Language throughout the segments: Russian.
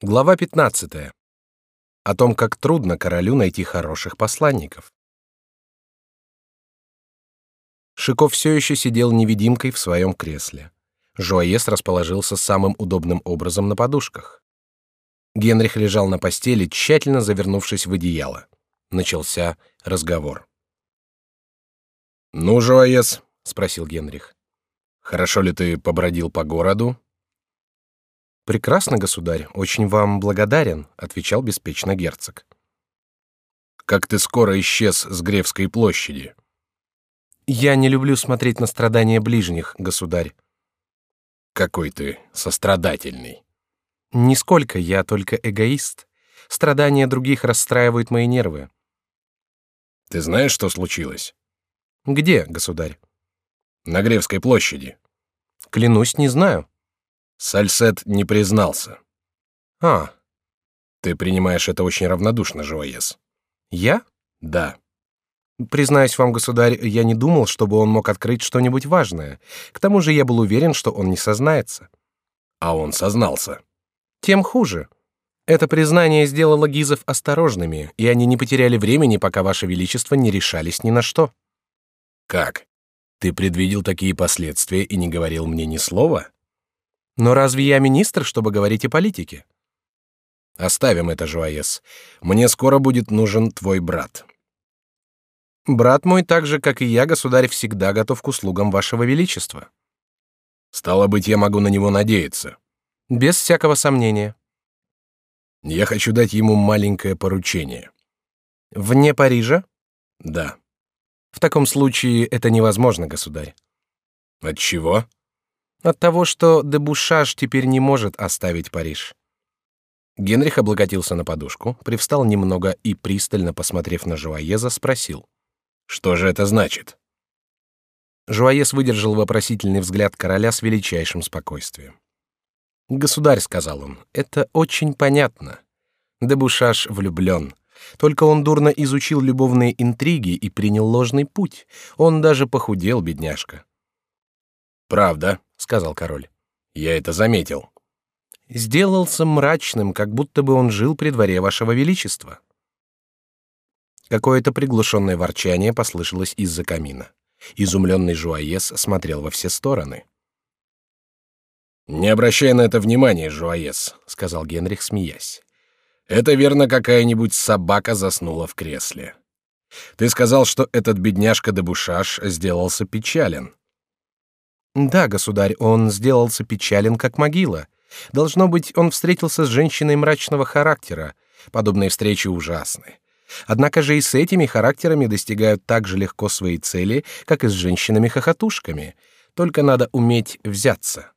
Глава 15. О том, как трудно королю найти хороших посланников. Шиков все еще сидел невидимкой в своем кресле. Жуаес расположился самым удобным образом на подушках. Генрих лежал на постели, тщательно завернувшись в одеяло. Начался разговор. «Ну, Жуаес», — спросил Генрих, — «хорошо ли ты побродил по городу?» «Прекрасно, государь, очень вам благодарен», — отвечал беспечно герцог. «Как ты скоро исчез с Гревской площади?» «Я не люблю смотреть на страдания ближних, государь». «Какой ты сострадательный». «Нисколько, я только эгоист. Страдания других расстраивают мои нервы». «Ты знаешь, что случилось?» «Где, государь?» «На Гревской площади». «Клянусь, не знаю». Сальсет не признался. А, ты принимаешь это очень равнодушно, Жуаес. Я? Да. Признаюсь вам, государь, я не думал, чтобы он мог открыть что-нибудь важное. К тому же я был уверен, что он не сознается. А он сознался. Тем хуже. Это признание сделало гизов осторожными, и они не потеряли времени, пока ваше величество не решались ни на что. Как? Ты предвидел такие последствия и не говорил мне ни слова? Но разве я министр, чтобы говорить о политике? Оставим это, Жуаес. Мне скоро будет нужен твой брат. Брат мой, так же, как и я, государь, всегда готов к услугам вашего величества. Стало быть, я могу на него надеяться. Без всякого сомнения. Я хочу дать ему маленькое поручение. Вне Парижа? Да. В таком случае это невозможно, государь. Отчего? От того, что де Бушаш теперь не может оставить Париж. Генрих облокотился на подушку, привстал немного и, пристально посмотрев на Жуаеза, спросил: «Что же это значит?» Жуаез выдержал вопросительный взгляд короля с величайшим спокойствием. «Государь», — сказал он, — «это очень понятно. Де Бушаш влюблен. Только он дурно изучил любовные интриги и принял ложный путь. Он даже похудел, бедняжка». «Правда», — сказал король. «Я это заметил». «Сделался мрачным, как будто бы он жил при дворе вашего величества». Какое-то приглушенное ворчание послышалось из-за камина. Изумленный Жуаес смотрел во все стороны. «Не обращай на это внимания, Жуаес», — сказал Генрих, смеясь. «Это верно, какая-нибудь собака заснула в кресле. Ты сказал, что этот бедняжка де Бушаш сделался печален». Да, государь, он сделался печален, как могила. Должно быть, он встретился с женщиной мрачного характера. Подобные встречи ужасны. Однако же и с этими характерами достигают так же легко своей цели, как и с женщинами-хохотушками. Только надо уметь взяться.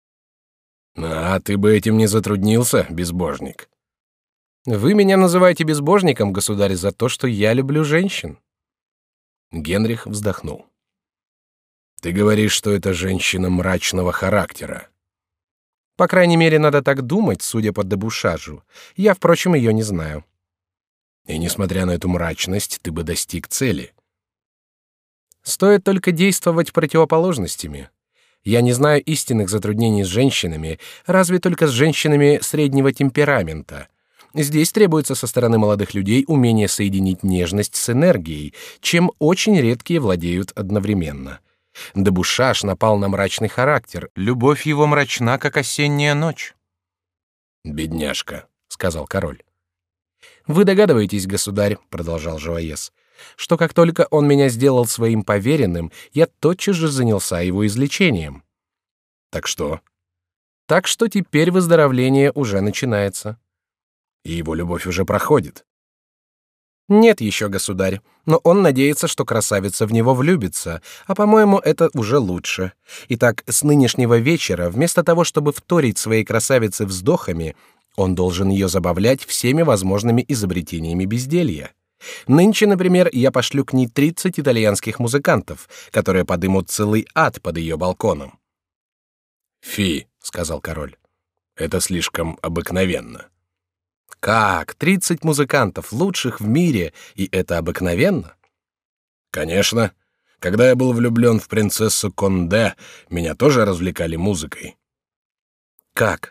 А ты бы этим не затруднился, безбожник. Вы меня называете безбожником, государь, за то, что я люблю женщин. Генрих вздохнул. Ты говоришь, что это женщина мрачного характера. По крайней мере, надо так думать, судя по де Бушажу. Я, впрочем, ее не знаю. И несмотря на эту мрачность, ты бы достиг цели. Стоит только действовать противоположностями. Я не знаю истинных затруднений с женщинами, разве только с женщинами среднего темперамента. Здесь требуется со стороны молодых людей умение соединить нежность с энергией, чем очень редкие владеют одновременно. Де Бушаш напал на мрачный характер. Любовь его мрачна, как осенняя ночь. «Бедняжка», — сказал король. «Вы догадываетесь, государь», — продолжал Жуаес, «что как только он меня сделал своим поверенным, я тотчас же занялся его излечением». «Так что?» «Так что теперь выздоровление уже начинается». «И его любовь уже проходит». «Нет еще, государь, но он надеется, что красавица в него влюбится, а, по-моему, это уже лучше. Итак, с нынешнего вечера, вместо того, чтобы вторить своей красавице вздохами, он должен ее забавлять всеми возможными изобретениями безделья. Нынче, например, я пошлю к ней 30 итальянских музыкантов, которые подымут целый ад под ее балконом». «Фи», — сказал король, — «это слишком обыкновенно». Как? 30 музыкантов, лучших в мире, и это обыкновенно? Конечно. Когда я был влюблен в принцессу Конде, меня тоже развлекали музыкой. Как?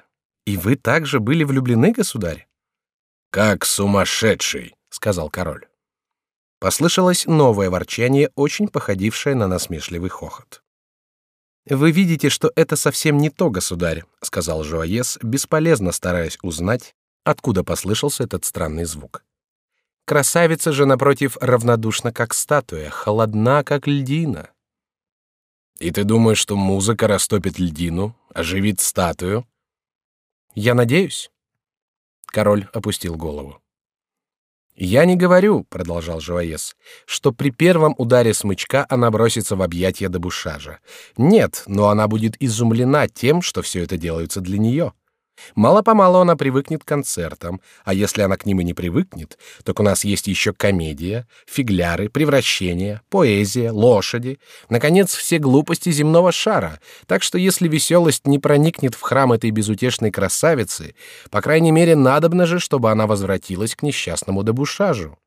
И вы также были влюблены, государь? Как сумасшедший, сказал король. Послышалось новое ворчание, очень походившее на насмешливый хохот. Вы видите, что это совсем не то, государь, сказал Жуаес, бесполезно стараясь узнать, откуда послышался этот странный звук. Красавица же напротив равнодушна, как статуя, холодна, как льдина. И ты думаешь, что музыка растопит льдину, оживит статую? Я надеюсь. Король опустил голову. Я не говорю, продолжал Жуаес, что при первом ударе смычка она бросится в объятия Дебушажа. Нет, но она будет изумлена тем, что все это делается для нее. Мало-помалу она привыкнет к концертам, а если она к ним и не привыкнет, так у нас есть еще комедия, фигляры, превращения, поэзия, лошади, наконец, все глупости земного шара, так что если веселость не проникнет в храм этой безутешной красавицы, по крайней мере, надобно же, чтобы она возвратилась к несчастному Дебушажу.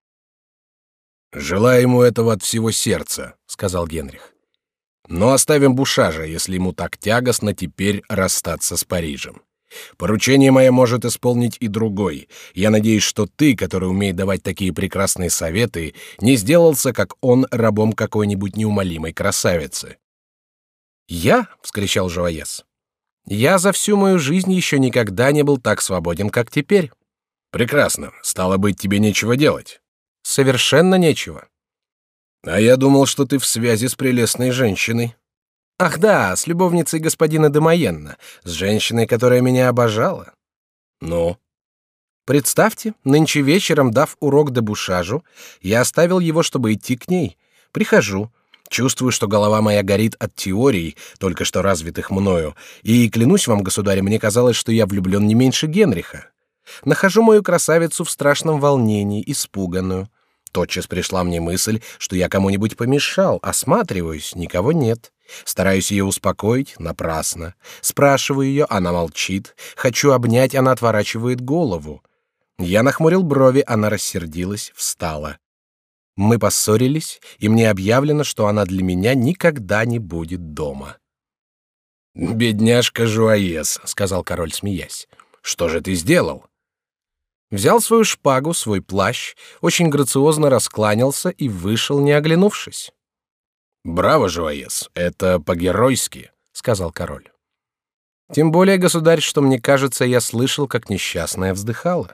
«Желаю ему этого от всего сердца», — сказал Генрих. «Но оставим Бушажа, если ему так тягостно теперь расстаться с Парижем. Поручение мое может исполнить и другой. Я надеюсь, что ты, который умеет давать такие прекрасные советы, не сделался, как он, рабом какой-нибудь неумолимой красавицы». «Я?» — вскричал Жуаес. «Я за всю мою жизнь еще никогда не был так свободен, как теперь». «Прекрасно. Стало быть, тебе нечего делать». «Совершенно нечего». «А я думал, что ты в связи с прелестной женщиной». Ах да, с любовницей господина де Майенна, с женщиной, которая меня обожала. Ну? Представьте, нынче вечером, дав урок Дебушажу, я оставил его, чтобы идти к ней. Прихожу, чувствую, что голова моя горит от теорий, только что развитых мною, и, клянусь вам, государь, мне казалось, что я влюблен не меньше Генриха. Нахожу мою красавицу в страшном волнении, испуганную. Тотчас пришла мне мысль, что я кому-нибудь помешал, осматриваюсь, никого нет. Стараюсь ее успокоить, напрасно. Спрашиваю ее, она молчит. Хочу обнять, она отворачивает голову. Я нахмурил брови, она рассердилась, встала. Мы поссорились, и мне объявлено, что она для меня никогда не будет дома. «Бедняжка Жуаес», — сказал король, смеясь. «Что же ты сделал?» Взял свою шпагу, свой плащ, очень грациозно раскланялся и вышел, не оглянувшись. «Браво, Жуаес, это по-геройски», — сказал король. «Тем более, государь, что мне кажется, я слышал, как несчастная вздыхала».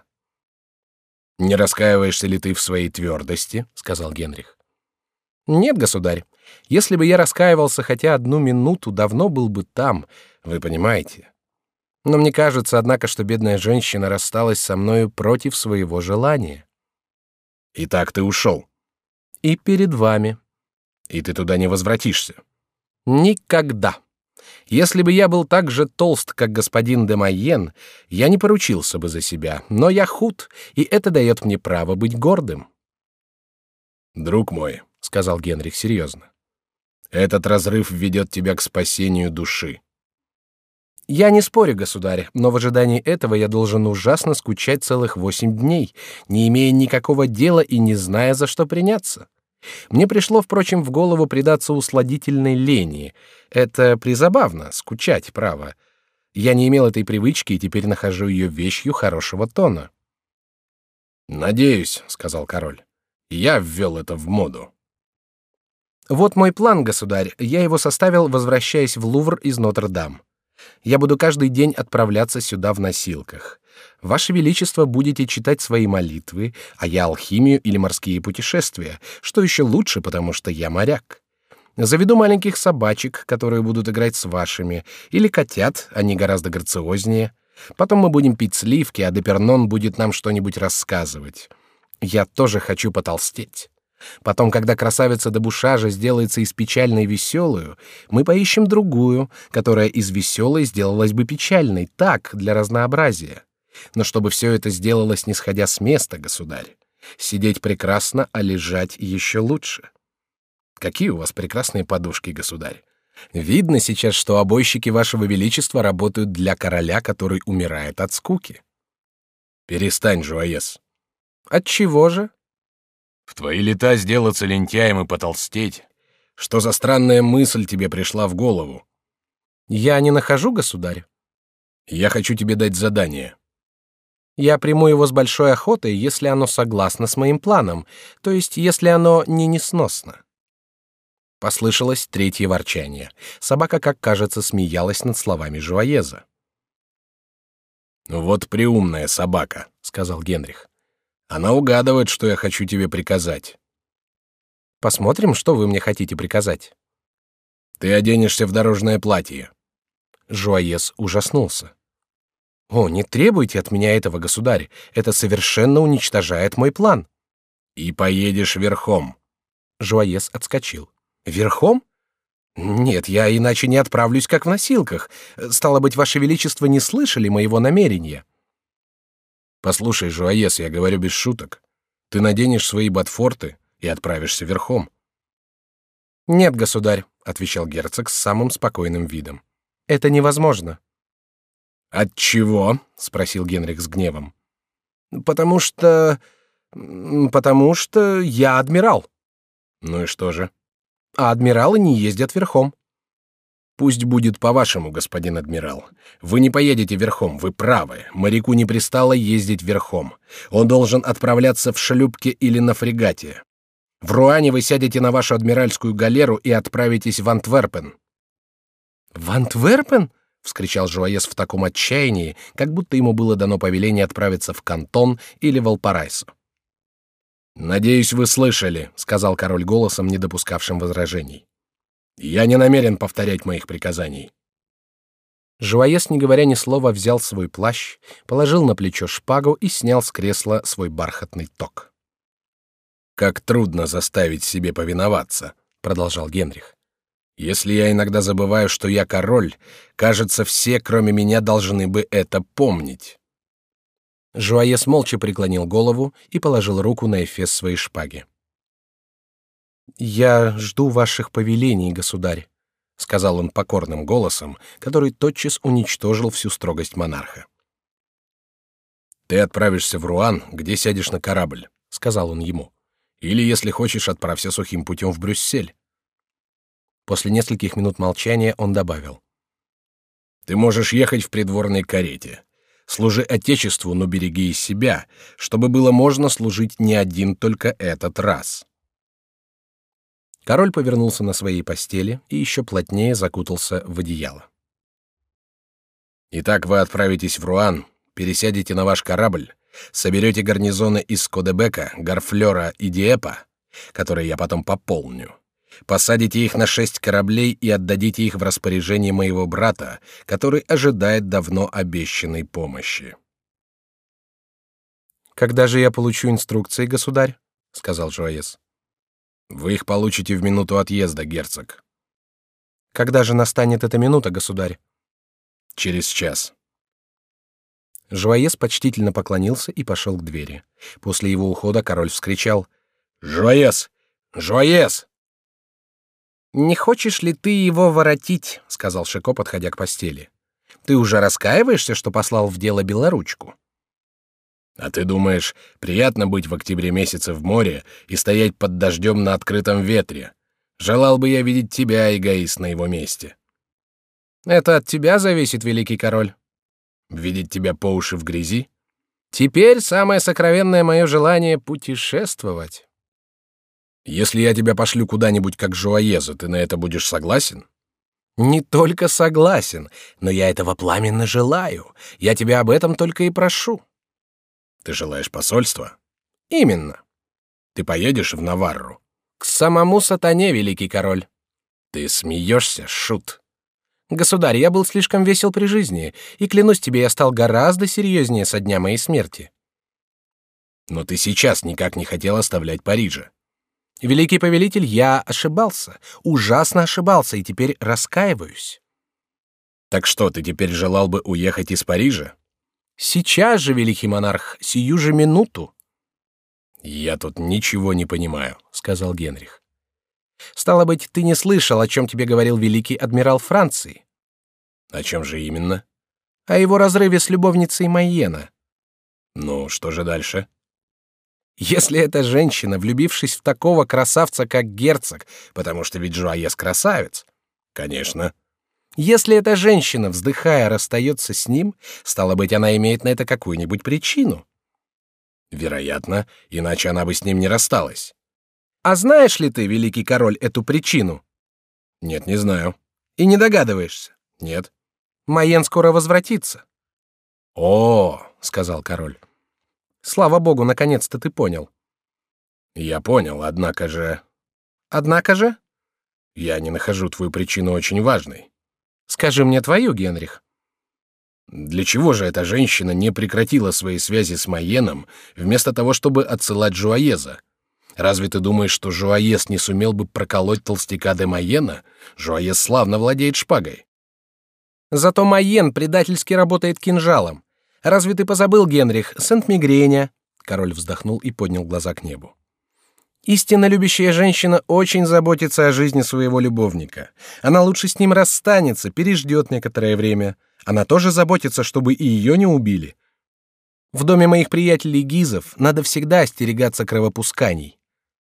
«Не раскаиваешься ли ты в своей твердости?» — сказал Генрих. «Нет, государь, если бы я раскаивался хотя одну минуту, давно был бы там, вы понимаете. Но мне кажется, однако, что бедная женщина рассталась со мною против своего желания». «Итак, ты ушел?» «И перед вами». «И ты туда не возвратишься?» «Никогда. Если бы я был так же толст, как господин де Майен, я не поручился бы за себя, но я худ, и это дает мне право быть гордым». «Друг мой», — сказал Генрих серьезно, — «этот разрыв ведет тебя к спасению души». «Я не спорю, государь, но в ожидании этого я должен ужасно скучать целых 8 дней, не имея никакого дела и не зная, за что приняться. Мне пришло, впрочем, в голову предаться усладительной лени. Это призабавно, скучать, право. Я не имел этой привычки и теперь нахожу ее вещью хорошего тона». «Надеюсь», — сказал король, — «я ввел это в моду». «Вот мой план, государь, я его составил, возвращаясь в Лувр из Нотр-Дам. Я буду каждый день отправляться сюда в носилках. Ваше Величество будете читать свои молитвы, а я алхимию или морские путешествия, что еще лучше, потому что я моряк. Заведу маленьких собачек, которые будут играть с вашими, или котят, они гораздо грациознее. Потом мы будем пить сливки, а Депернон будет нам что-нибудь рассказывать. Я тоже хочу потолстеть. Потом, когда красавица Дебушажа сделается из печальной веселую, мы поищем другую, которая из веселой сделалась бы печальной, так, для разнообразия. Но чтобы все это сделалось, не сходя с места, государь. Сидеть прекрасно, а лежать еще лучше. Какие у вас прекрасные подушки, государь. Видно сейчас, что обойщики вашего величества работают для короля, который умирает от скуки. Перестань, Жуаес. Отчего же? В твои лета сделаться лентяем и потолстеть. Что за странная мысль тебе пришла в голову? Я не нахожу, государь. Я хочу тебе дать задание. Я приму его с большой охотой, если оно согласно с моим планом, то есть если оно не несносно. Послышалось третье ворчание. Собака, как кажется, смеялась над словами Жуаеза. «Вот преумная собака», — сказал Генрих. «Она угадывает, что я хочу тебе приказать». «Посмотрим, что вы мне хотите приказать». «Ты оденешься в дорожное платье». Жуаез ужаснулся. «О, не требуйте от меня этого, государь, это совершенно уничтожает мой план». «И поедешь верхом». Жуаез отскочил. «Верхом? Нет, я иначе не отправлюсь, как в носилках. Стало быть, ваше величество не слышали моего намерения». «Послушай, Жуаез, я говорю без шуток. Ты наденешь свои ботфорты и отправишься верхом». «Нет, государь», — отвечал герцог с самым спокойным видом. «Это невозможно». «Отчего?» — спросил Генрих с гневом. «Потому что я адмирал». «Ну и что же?» «А адмиралы не ездят верхом». «Пусть будет по-вашему, господин адмирал. Вы не поедете верхом, вы правы. Моряку не пристало ездить верхом. Он должен отправляться в шлюпке или на фрегате. В Руане вы сядете на вашу адмиральскую галеру и отправитесь в Антверпен». «В Антверпен?» — вскричал Жуаез в таком отчаянии, как будто ему было дано повеление отправиться в Кантон или в Валпарайсо. «Надеюсь, вы слышали», — сказал король голосом, не допускавшим возражений. «Я не намерен повторять моих приказаний». Жуаез, не говоря ни слова, взял свой плащ, положил на плечо шпагу и снял с кресла свой бархатный ток. «Как трудно заставить себе повиноваться», — продолжал Генрих. «Если я иногда забываю, что я король, кажется, все, кроме меня, должны бы это помнить». Жуаез молча преклонил голову и положил руку на эфес своей шпаги. «Я жду ваших повелений, государь», — сказал он покорным голосом, который тотчас уничтожил всю строгость монарха. «Ты отправишься в Руан, где сядешь на корабль», — сказал он ему. «Или, если хочешь, отправься сухим путем в Брюссель». После нескольких минут молчания он добавил: «Ты можешь ехать в придворной карете. Служи отечеству, но береги и себя, чтобы было можно служить не один только этот раз». Король повернулся на своей постели и еще плотнее закутался в одеяло. «Итак, вы отправитесь в Руан, пересядете на ваш корабль, соберете гарнизоны из Кодебека, Гарфлера и Диепа, которые я потом пополню, посадите их на 6 кораблей и отдадите их в распоряжение моего брата, который ожидает давно обещанной помощи». «Когда же я получу инструкции, государь?» — сказал Жуаез. «Вы их получите в минуту отъезда, герцог». «Когда же настанет эта минута, государь?» «Через час». Жуаез почтительно поклонился и пошел к двери. После его ухода король вскричал: «Жуаез! Жуаез!» «Не хочешь ли ты его воротить?» — сказал Шико, подходя к постели. «Ты уже раскаиваешься, что послал в дело Белоручку?» «А ты думаешь, приятно быть в октябре месяце в море и стоять под дождем на открытом ветре? Желал бы я видеть тебя, эгоист, на его месте». «Это от тебя зависит, великий король». «Видеть тебя по уши в грязи?» «Теперь самое сокровенное мое желание — путешествовать». «Если я тебя пошлю куда-нибудь как Жуаеза, ты на это будешь согласен?» «Не только согласен, но я этого пламенно желаю. Я тебя об этом только и прошу». «Ты желаешь посольства?» «Именно». «Ты поедешь в Наварру?» «К самому сатане, великий король». «Ты смеешься, шут?» «Государь, я был слишком весел при жизни, и, клянусь тебе, я стал гораздо серьезнее со дня моей смерти». «Но ты сейчас никак не хотел оставлять Парижа». «Великий повелитель, я ошибался, ужасно ошибался, и теперь раскаиваюсь». «Так что, ты теперь желал бы уехать из Парижа?» «Сейчас же, великий монарх, сию же минуту». «Я тут ничего не понимаю», — сказал Генрих. «Стало быть, ты не слышал, о чем тебе говорил великий адмирал Франции?» «О чем же именно?» «О его разрыве с любовницей Майена». «Ну, что же дальше?» «Если эта женщина, влюбившись в такого красавца, как герцог, потому что ведь Жуаез красавец». «Конечно». Если эта женщина, вздыхая, расстается с ним, стало быть, она имеет на это какую-нибудь причину. Вероятно, иначе она бы с ним не рассталась. А знаешь ли ты, великий король, эту причину? Нет, не знаю. И не догадываешься? Нет. Майен скоро возвратится. О, сказал король. Слава богу, наконец-то ты понял. Я понял, однако же... Однако же? Я не нахожу твою причину очень важной. Скажи мне твою, Генрих. Для чего же эта женщина не прекратила свои связи с Майеном, вместо того, чтобы отсылать Жуаеза? Разве ты думаешь, что Жуаез не сумел бы проколоть толстяка де Майена? Жуаез славно владеет шпагой. Зато Майен предательски работает кинжалом. Разве ты позабыл, Генрих, Сент-Мигреня? Король вздохнул и поднял глаза к небу. Истинно любящая женщина очень заботится о жизни своего любовника. Она лучше с ним расстанется, переждет некоторое время. Она тоже заботится, чтобы и ее не убили. В доме моих приятелей Гизов надо всегда остерегаться кровопусканий.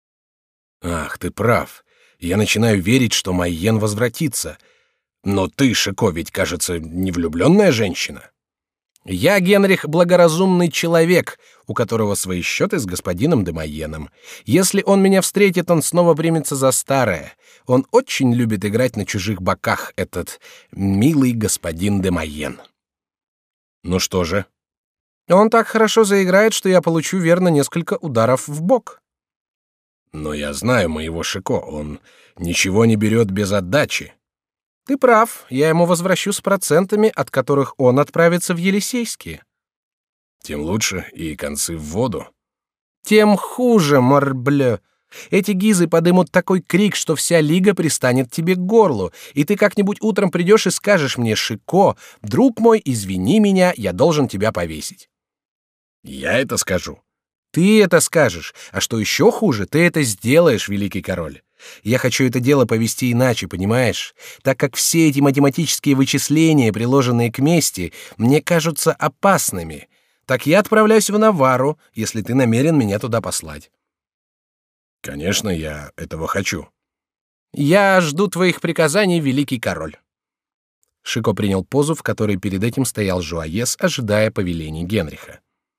Ах, ты прав. Я начинаю верить, что Майен возвратится. Но ты, Шико, ведь, кажется, не влюбленная женщина. Я, Генрих, благоразумный человек, у которого свои счеты с господином де Майеном. Если он меня встретит, он снова примется за старое. Он очень любит играть на чужих боках, этот милый господин де Майен. Ну что же? Он так хорошо заиграет, что я получу верно несколько ударов в бок. Но я знаю моего Шико, он ничего не берет без отдачи. Ты прав, я ему возвращу с процентами, от которых он отправится в Елисейские. Тем лучше, и концы в воду. Тем хуже, морбле. Эти гизы подымут такой крик, что вся лига пристанет тебе к горлу, и ты как-нибудь утром придешь и скажешь мне: Шико, друг мой, извини меня, я должен тебя повесить. Я это скажу. Ты это скажешь, а что еще хуже, ты это сделаешь, великий король. Я хочу это дело повести иначе, понимаешь? Так как все эти математические вычисления, приложенные к мести, мне кажутся опасными, так я отправляюсь в Наварру, если ты намерен меня туда послать. Конечно, я этого хочу. Я жду твоих приказаний, великий король. Шико принял позу, в которой перед этим стоял Жуаез, ожидая повелений Генриха.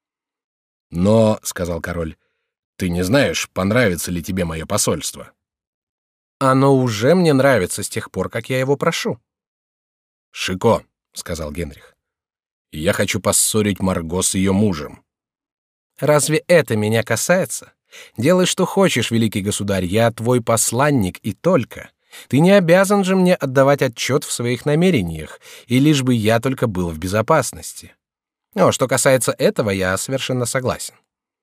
Но, сказал король, ты не знаешь, понравится ли тебе мое посольство. Оно уже мне нравится с тех пор, как я его прошу. Шико, сказал Генрих, я хочу поссорить Марго с ее мужем. Разве это меня касается? Делай, что хочешь, великий государь, я твой посланник и только. Ты не обязан же мне отдавать отчет в своих намерениях, и лишь бы я только был в безопасности. Но что касается этого, я совершенно согласен.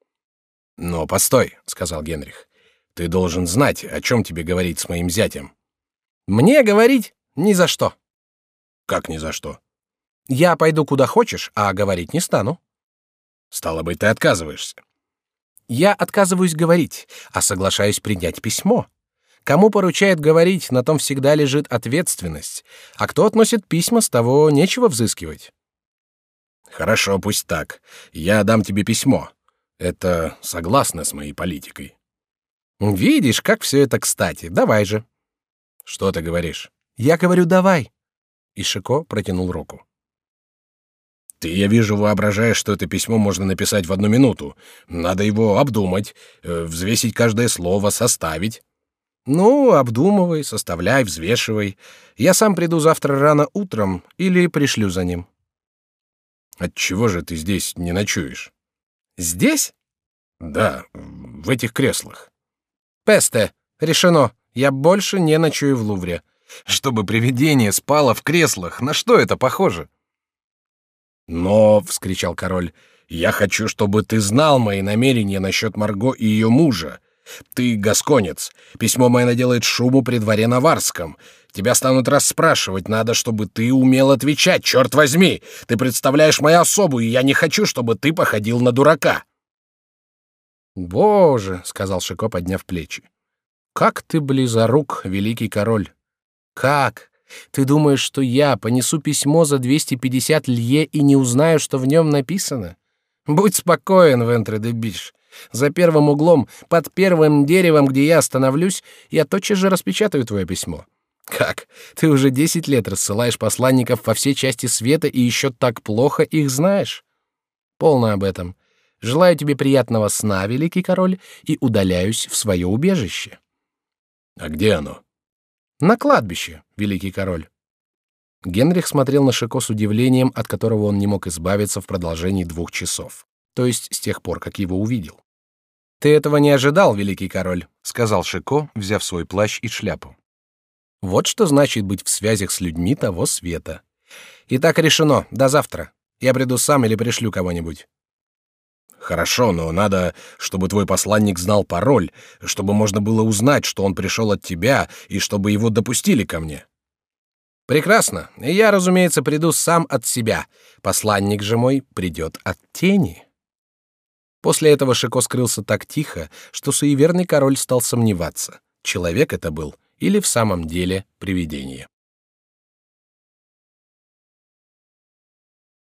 Но постой, сказал Генрих, ты должен знать, о чем тебе говорить с моим зятем. Мне говорить ни за что. Как ни за что? Я пойду куда хочешь, а говорить не стану. Стало быть, ты отказываешься. Я отказываюсь говорить, а соглашаюсь принять письмо. Кому поручают говорить, на том всегда лежит ответственность, а кто относит письма, с того нечего взыскивать. Хорошо, пусть так. Я дам тебе письмо. Это согласно с моей политикой. Видишь, как все это кстати. Давай же. Что ты говоришь? Я говорю, давай. И Шико протянул руку. Ты, я вижу, воображаешь, что это письмо можно написать в 1 минуту. Надо его обдумать, взвесить каждое слово, составить. Ну, обдумывай, составляй, взвешивай. Я сам приду завтра рано утром или пришлю за ним. Отчего же ты здесь не ночуешь? Здесь? Да, в этих креслах. Песте, решено. Я больше не ночую в Лувре. Чтобы привидение спало в креслах, на что это похоже? Но, вскричал король, я хочу, чтобы ты знал мои намерения насчет Марго и ее мужа. Ты гасконец. Письмо мое наделает шуму при дворе наварском. Тебя станут расспрашивать, надо, чтобы ты умел отвечать. Черт возьми, ты представляешь мою особу, и я не хочу, чтобы ты походил на дурака. Боже, сказал Шико, подняв плечи. Как ты близорук, великий король. Как? Ты думаешь, что я понесу письмо за 250 лье и не узнаю, что в нем написано? Будь спокоен, Вентре де Биш. За первым углом, под первым деревом, где я остановлюсь, я тотчас же распечатаю твое письмо. Как? Ты уже 10 лет рассылаешь посланников во все части света и еще так плохо их знаешь? Полно об этом. Желаю тебе приятного сна, великий король, и удаляюсь в свое убежище. А где оно? На кладбище, великий король. Генрих смотрел на Шико с удивлением, от которого он не мог избавиться в продолжении 2 часов, то есть с тех пор, как его увидел. Ты этого не ожидал, великий король, сказал Шико, взяв свой плащ и шляпу. Вот что значит быть в связях с людьми того света. Итак, решено. До завтра. Я приду сам или пришлю кого-нибудь. Хорошо, но надо, чтобы твой посланник знал пароль, чтобы можно было узнать, что он пришел от тебя, и чтобы его допустили ко мне. Прекрасно. И я, разумеется, приду сам от себя. Посланник же мой придет от тени. После этого Шико скрылся так тихо, что суеверный король стал сомневаться, человек это был или в самом деле привидение.